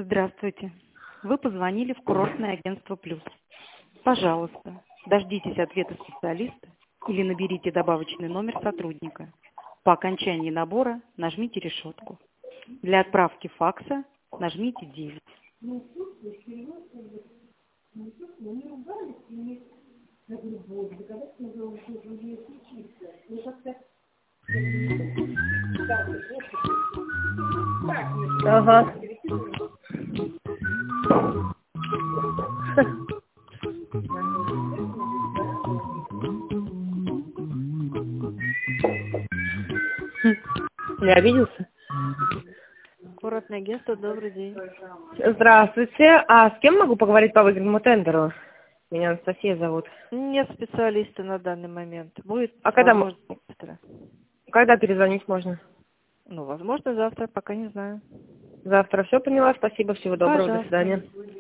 Здравствуйте. Вы позвонили в курортное агентство «Плюс». Пожалуйста, дождитесь ответа специалиста или наберите добавочный номер сотрудника. По окончании набора нажмите решетку. Для отправки факса нажмите 9. Ага. Не обиделся? Курортное агентство, добрый день. Здравствуйте. А с кем могу поговорить по выигранному тендеру? Меня Анастасия зовут. Нет специалиста на данный момент. Будет, А когда, возможно, завтра. когда перезвонить можно? Ну, возможно, завтра, пока не знаю. Завтра. Все поняла. Спасибо. Всего доброго. До Пожалуйста. свидания.